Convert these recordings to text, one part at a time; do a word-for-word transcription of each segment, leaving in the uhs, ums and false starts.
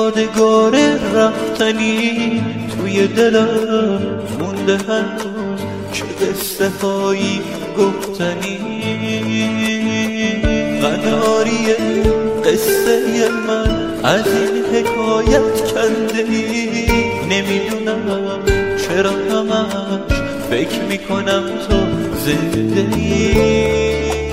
یادگار رفتنی توی دلم مونده هنوز، چه قصه هایی گفتنی. قناری قصه من از این حکایت کنده ای، نمیدونم چرا همش فکر میکنم تو زنده ای.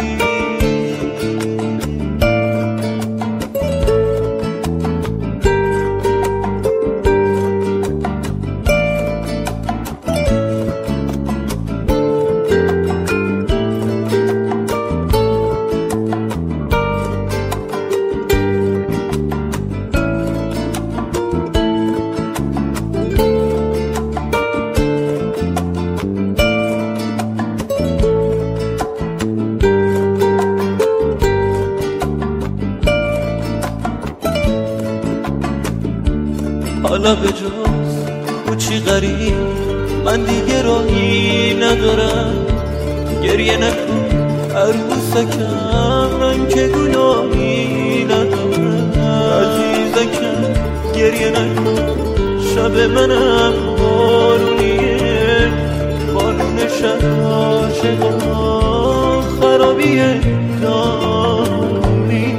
حالا به جز کوچی غریب من دیگه راهی ندارم. گریه نکن عروسکم، من که گناهی ندارم. عزیزکم گریه نکن، شب منم بارونیه، بارون شب عاشقا خرابیه نامیه.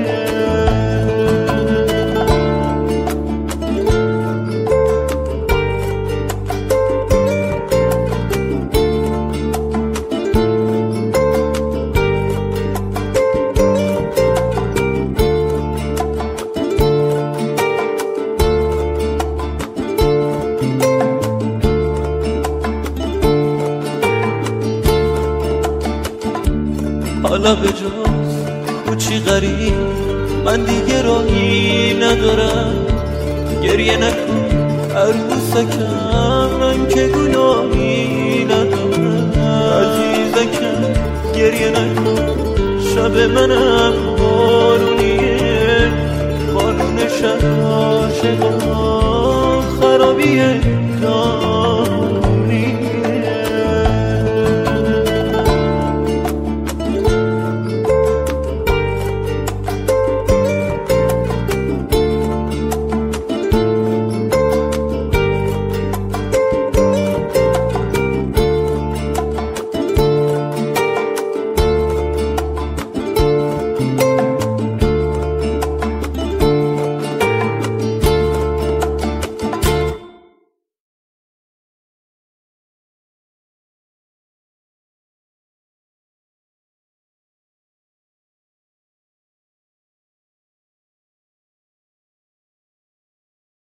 حالا به جز کوچی غریب من دیگه راهی ندارم. گریه نکن عروسکم، من که گناهی ندارم. عزیزکم گریه نکن، شب منم